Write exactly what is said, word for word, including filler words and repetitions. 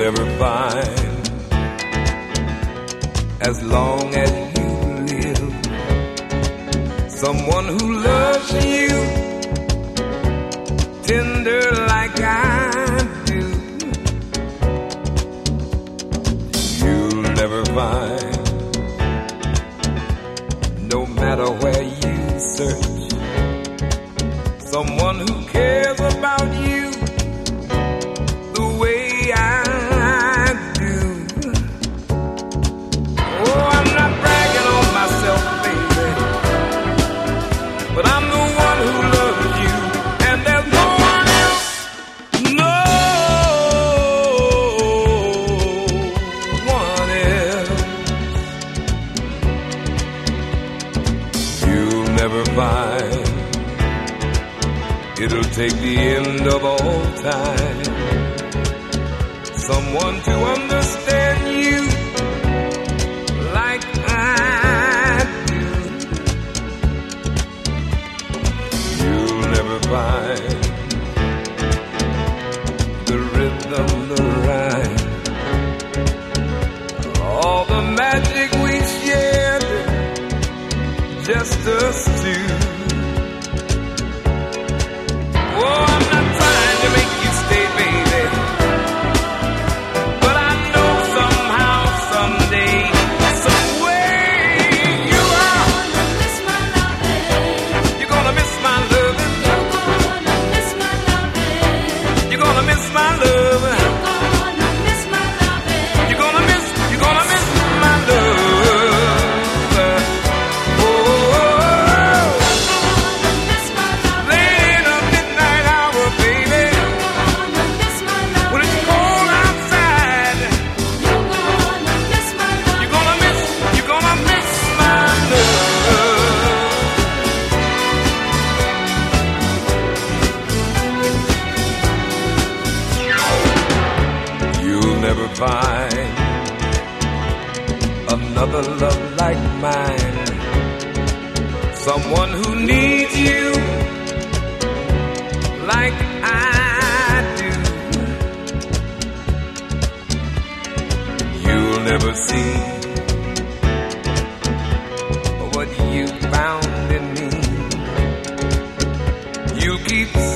never find, as long as you live, someone who loves you tender like I do. You'll never find, no matter where you search, someone who cares about you the way I do. Oh, I'm not bragging on myself, baby, but I'm the one who loves you, and there's no one else, no one else. You'll never find, it'll take the end of all time, someone to understand you like I do. You'll never find the rhythm, the rhyme, all the magic we shared, just us two. Oh, I'm not trying to make you stay, baby, but I know somehow, someday, some way you are gonna miss my loving. You're gonna miss my loving. You're gonna miss my loving. You're gonna miss my loving. You're gonna miss, you're gonna miss my love. Never find another love like mine, someone who needs you like I do. You'll never see what you found in me. You keep